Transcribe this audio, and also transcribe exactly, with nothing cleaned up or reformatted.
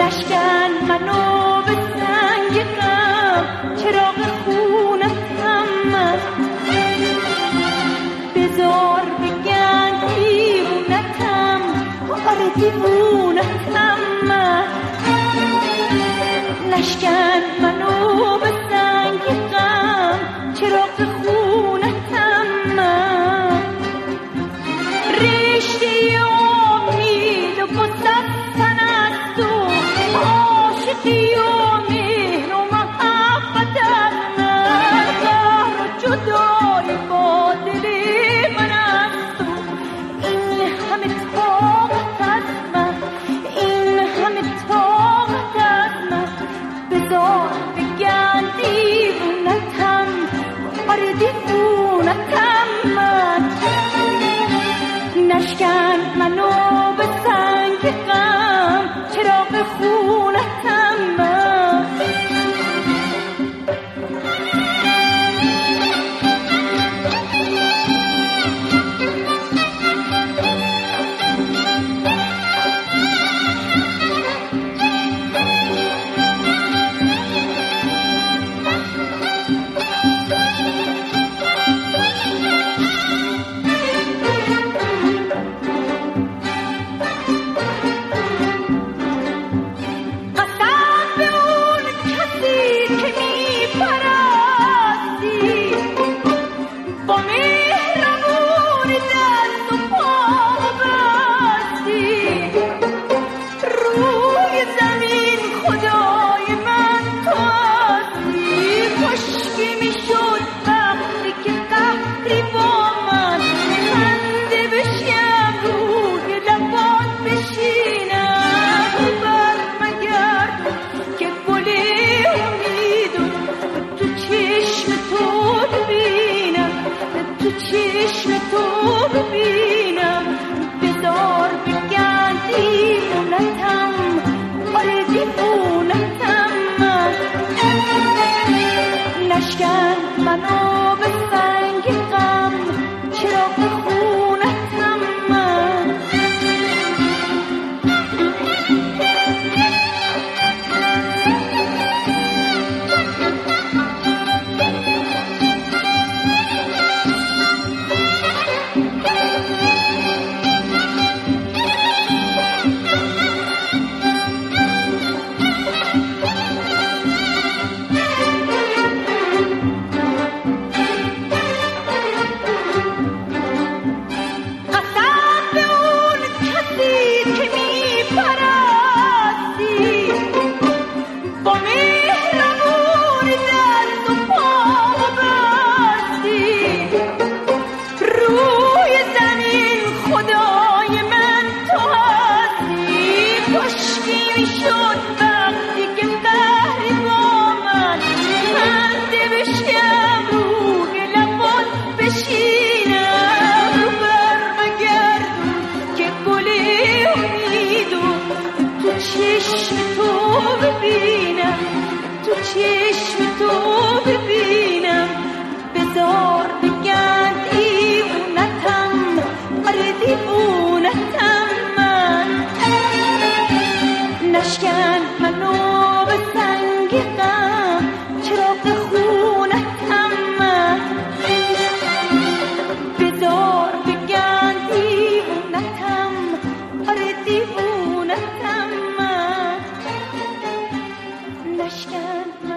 نشکن منو به سنگ غم، چراغ خونتم من. بذار بگن دیوونتم، آره دیوونتم من. نشکن منو به سنگ غم، چراغ خونتم من. رشته امید و گذشتن از تو، عاشقی و مهر و محبت از من. قهر و جدایی با دل من از تو، این همه طاقت از من، این همه طاقت از من. بذار بگن دیوونتم، آره دیوونتم من. نشکن منو به سنگ غم، چراغ خونتم من. چشم تو ببینم، بذار بگن دیوونتم، آره دیوونتم من. نشکن منو به سنگ غم، چراغ خونتم من. چشم تو ببینم، تو چشم تو ببینم. بذار بگن دیوونتم، آره دیوونتم من. نشکن منو به سنگ غم، چراغ خونتم من. بذار بگن دیوونتم، آره دیوونتم من. نشکن